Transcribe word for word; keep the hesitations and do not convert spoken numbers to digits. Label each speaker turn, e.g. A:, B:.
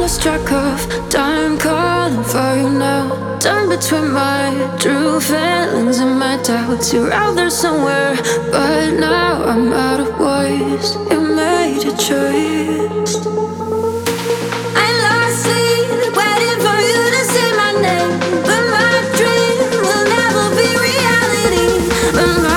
A: lost track of time, calling for you now. Time between my true feelings and my doubts. You're out there somewhere, but now I'm out of voice. You made a choice. I lost sleep, waiting for you to say my name, but my dream will never be reality. But my